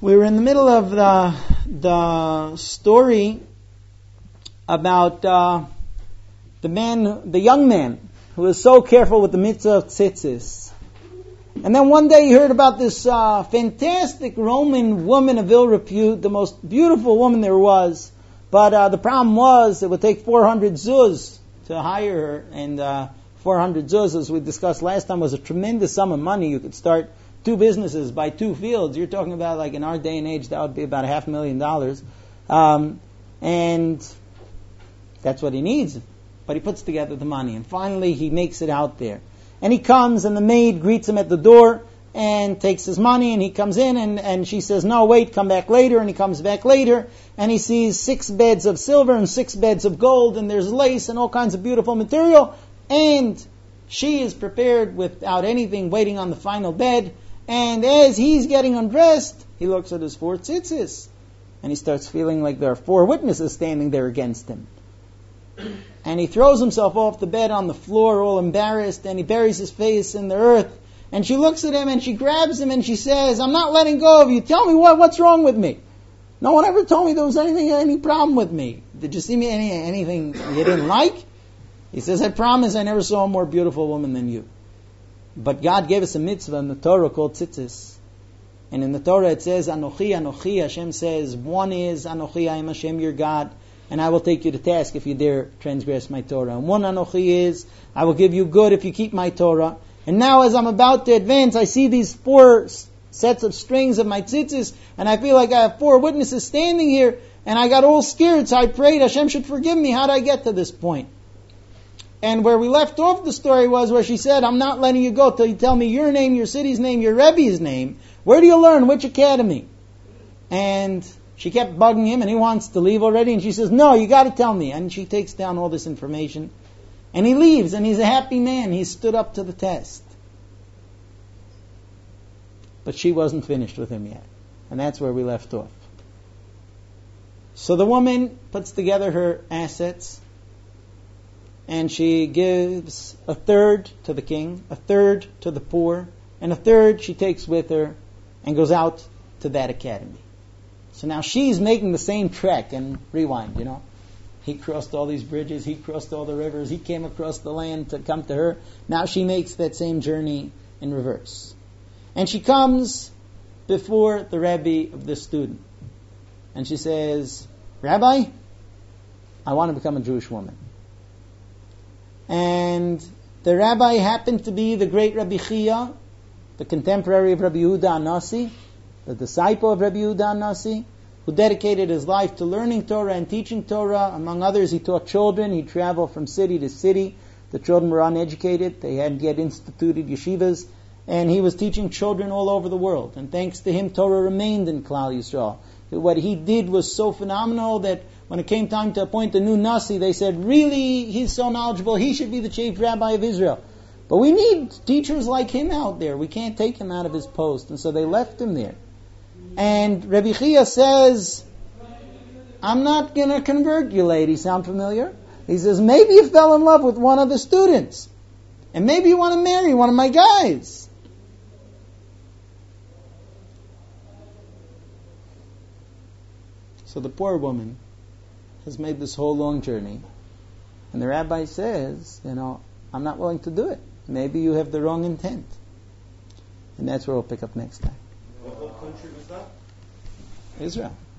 We were in the middle of the story about the young man who was so careful with the mitzvah of tzitzis. And then one day he heard about this fantastic Roman woman of ill repute, the most beautiful woman there was. But the problem was it would take 400 zuz to hire her. And 400 zuz, as we discussed last time, was a tremendous sum of money. You could start 2 businesses by 2 fields. You're talking about, like, in our day and age, that would be about $500,000. And that's what he needs. But he puts together the money. And finally, he makes it out there. And he comes, and the maid greets him at the door and takes his money, and he comes in, and she says, no, wait, come back later. And he comes back later, and he sees 6 beds of silver and 6 beds of gold, and there's lace and all kinds of beautiful material. And she is prepared without anything, waiting on the final bed. And as he's getting undressed, he looks at his 4 tzitzis. And he starts feeling like there are 4 witnesses standing there against him. And he throws himself off the bed on the floor, all embarrassed, and he buries his face in the earth. And she looks at him and she grabs him and she says, I'm not letting go of you. Tell me what's wrong with me? No one ever told me there was any problem with me. Did you see me anything you didn't like? He says, I promise I never saw a more beautiful woman than you. But God gave us a mitzvah in the Torah called tzitzis. And in the Torah it says, Anochi, Anochi. Hashem says, one is Anochi, I am Hashem, your God. And I will take you to task if you dare transgress my Torah. And one Anochi is, I will give you good if you keep my Torah. And now as I'm about to advance, I see these 4 sets of strings of my tzitzis, and I feel like I have 4 witnesses standing here, and I got all scared, so I prayed Hashem should forgive me. How did I get to this point? And where we left off the story was where she said, I'm not letting you go till you tell me your name, your city's name, your Rebbe's name. Where do you learn? Which academy? And she kept bugging him, and he wants to leave already. And she says, no, you got to tell me. And she takes down all this information. And he leaves, and he's a happy man. He stood up to the test. But she wasn't finished with him yet. And that's where we left off. So the woman puts together her assets, and she gives 1/3 to the king, 1/3 to the poor, and 1/3 she takes with her and goes out to that academy. So now she's making the same trek, and rewind, He crossed all these bridges, he crossed all the rivers, he came across the land to come to her. Now she makes that same journey in reverse. And she comes before the Rebbe of this student. And she says, Rabbi, I want to become a Jewish woman. And the rabbi happened to be the great Rabbi Chia, the contemporary of Rabbi Yehuda HaNasi, the disciple of Rabbi Yehuda HaNasi, who dedicated his life to learning Torah and teaching Torah. Among others, he taught children. He traveled from city to city. The children were uneducated. They hadn't yet instituted yeshivas. And he was teaching children all over the world. And thanks to him, Torah remained in Klal Yisrael. What he did was so phenomenal that when it came time to appoint a new Nasi, they said, really, he's so knowledgeable, he should be the chief rabbi of Israel. But we need teachers like him out there. We can't take him out of his post. And so they left him there. And Rabbi Chia says, I'm not going to convert you, lady. Sound familiar? He says, maybe you fell in love with one of the students. And maybe you want to marry one of my guys. So the poor woman has made this whole long journey. And the rabbi says, I'm not willing to do it. Maybe you have the wrong intent. And that's where we'll pick up next time. What country was that? Israel.